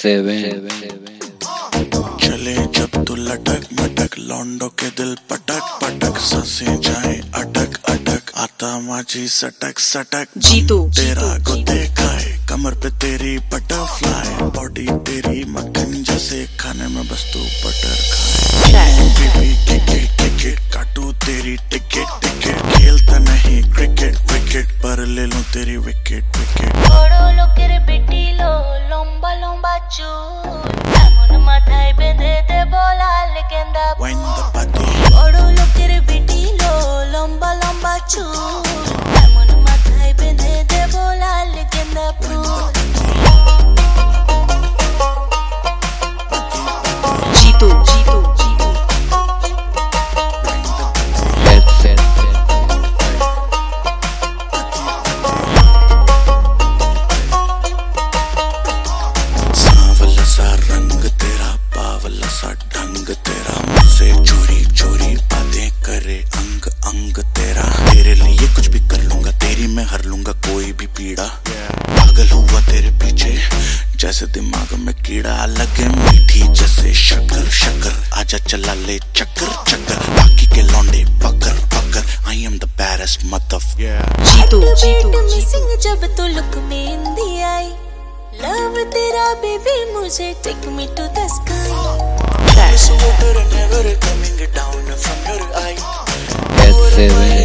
7 चले जब तू लटक मटक लौंडो के दिल पटक पटक सांसें जाए अटक अटक आता माझी सटक सटक जीतू तेरा को देखा है कमर पे तेरी बटरफ्लाई बॉडी तेरी मक्खन जैसे खाने में बस तू बटर खाए बेबी टिकट काटू तेरी टिकट टिकट खेलता नहीं क्रिकेट विकेट पर ले लूं तेरी विकेट विकेट बड़ो लोकेर बेटी लो लंबा लंबा चूल एमन माथाय बेंधे दे बोला लेकेंदा वाइन द पाती बड़ो लोकेर बेटी लो लंबा लंबा चूल एमन माथाय बेंधे दे बोला लेकेंदा फूल जीतू जीतू सांवला सा रंग तेरा बावला सा ढंग तेरा मुझसे चोरी चोरी बातें करे अंग अंग तेरा तेरे लिए कुछ भी कर लूंगा तेरी मैं हर लूंगा कोई भी पीड़ा पागल हुआ तेरे पीछे जैसे दिमाग में कीड़ा लगे मीठी जैसे शक्कर शक्कर आजा चला ले चक्कर चक्कर बाकी के लौंडे पकड़ पकड़ I am the baddest mother Jitu Jitu missing जब तू लुक में इंदी आई लव तेरा बेबी मुझे take me to the sky Water never coming down from your eye. 7